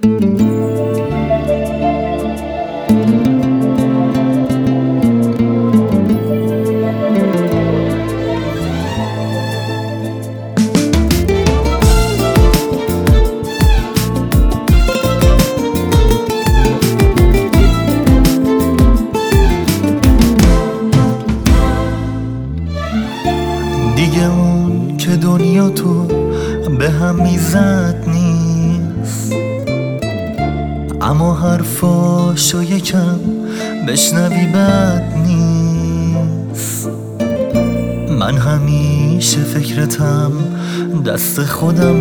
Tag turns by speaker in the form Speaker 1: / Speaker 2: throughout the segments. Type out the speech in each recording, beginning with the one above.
Speaker 1: دیگه اون که دنیا تو به هم میزد نیست، اما حرفاشو یکم بشنوی بد نیست. من همیشه فکرتم دست خودم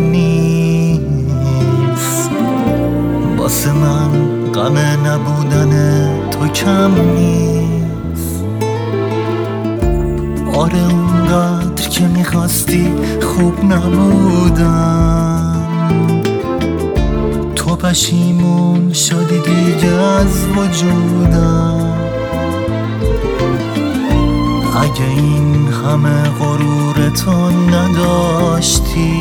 Speaker 1: نیست، واسه من غم نبودن تو کم نیست. آره اونقدر که میخواستی خوب نبودم، تو پشیمون شدی دیگه از وجودم. اگه این همه غرورتو نداشتی،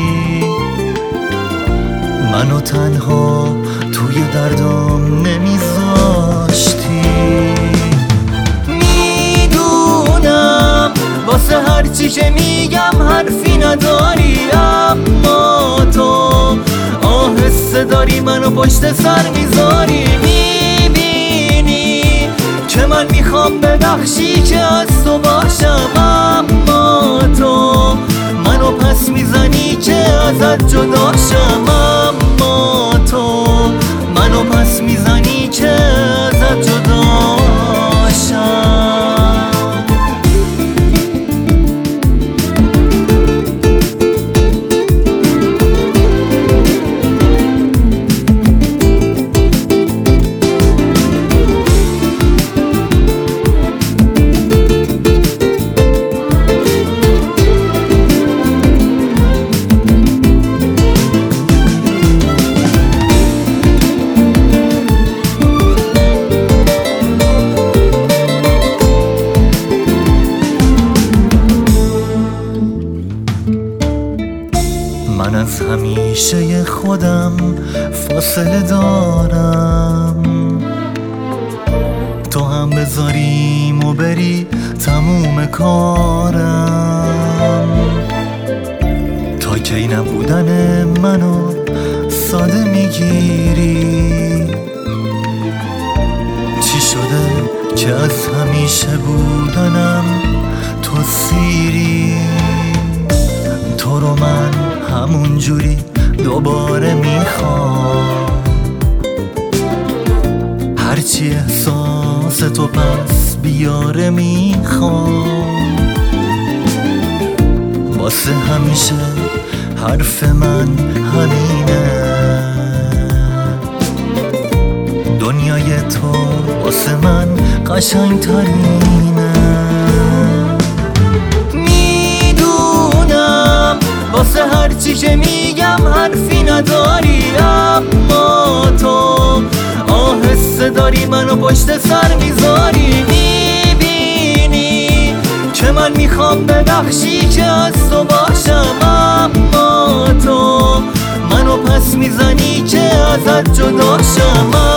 Speaker 1: منو تنها توی دردام نمیذاشتی. میدونم واسه هرچی که میگم حرفی نداری، اما تو آهسته داری منو پشت سر میذاری. میبینی که من میخوام ببخشی که از تو باشم، اما تو منو پس میزنی که ازت جداشم. اما تو منو پس میزنی که ازت جداشم. من از همیشه خودم فاصله دارم، تو هم بذاریم و بری تموم کارم. تا کی نبودن منو ساده میگیری؟ چی شده که از همیشه بودنم تو سیری؟ تو رو من همون جوری دوباره میخوام، هرچی احساس تو پس بیاره میخوام. واسه همیشه حرف من همینه، دنیای تو واسه من قشنگ ترینه. واسه هرچی که میگم حرفی نداری، اما تو آهسته داری منو پشت سر میذاری. میبینی که من میخوام ببخشی که از تو باشم، اما تو منو پس میزنی که ازت جداشم.